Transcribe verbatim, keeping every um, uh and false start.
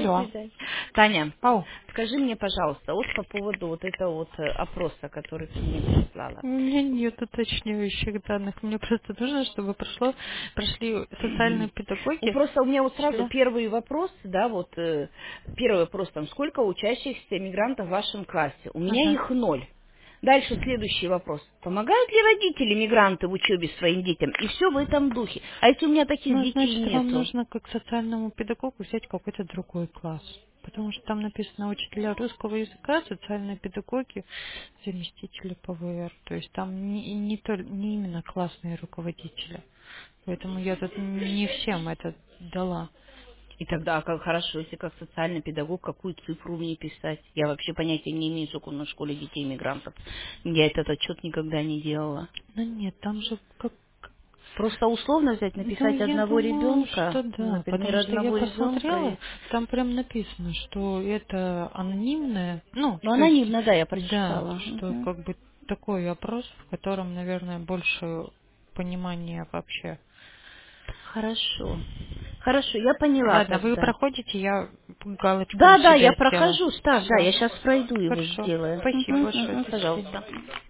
До Алло. свидания. Таня, Ау. скажи мне, пожалуйста, вот по поводу вот этого вот э, опроса, который ты мне прислала. У меня нет уточняющих данных. Мне просто нужно, чтобы прошло, прошли социальные Ну, педагоги. просто у меня вот сразу Член- первый вопрос, да, вот э, первый вопрос, там, сколько учащихся мигрантов в вашем классе? У меня Ага. их ноль. Дальше следующий вопрос. Помогают ли родители мигранты в учебе своим детям? И все в этом духе. А если у меня таких Ну, детей значит, вам нету? нужно как социальному педагогу взять какой-то другой класс. Потому что там написано учителя русского языка, социальные педагоги, заместители П В Р. То есть там не, не, толь- не именно классные руководители. Поэтому я тут не всем это дала. И тогда как хорошо, если как социальный педагог, какую цифру мне писать? Я вообще понятия не имею, сколько у нас в школе детей мигрантов. Я этот отчет никогда не делала. Ну нет, там же как... Просто условно взять, Ну, написать я одного думаю, ребенка, что да, например, потому что я одного ребенка. посмотрела, И... там прям написано, что это анонимное, ну, Ну, то есть, анонимно, да, я да, прочитала. что Мгм. как бы такой опрос, в котором, наверное, больше понимания вообще. Хорошо. Хорошо, я поняла Ладно, вы тогда. проходите, я галочку у Да, да, я себя сделаю. прохожу, Став, да, Все, я сейчас пройду его хорошо. сделаю. Спасибо Мгм, большое, мгм, до свидания. пожалуйста.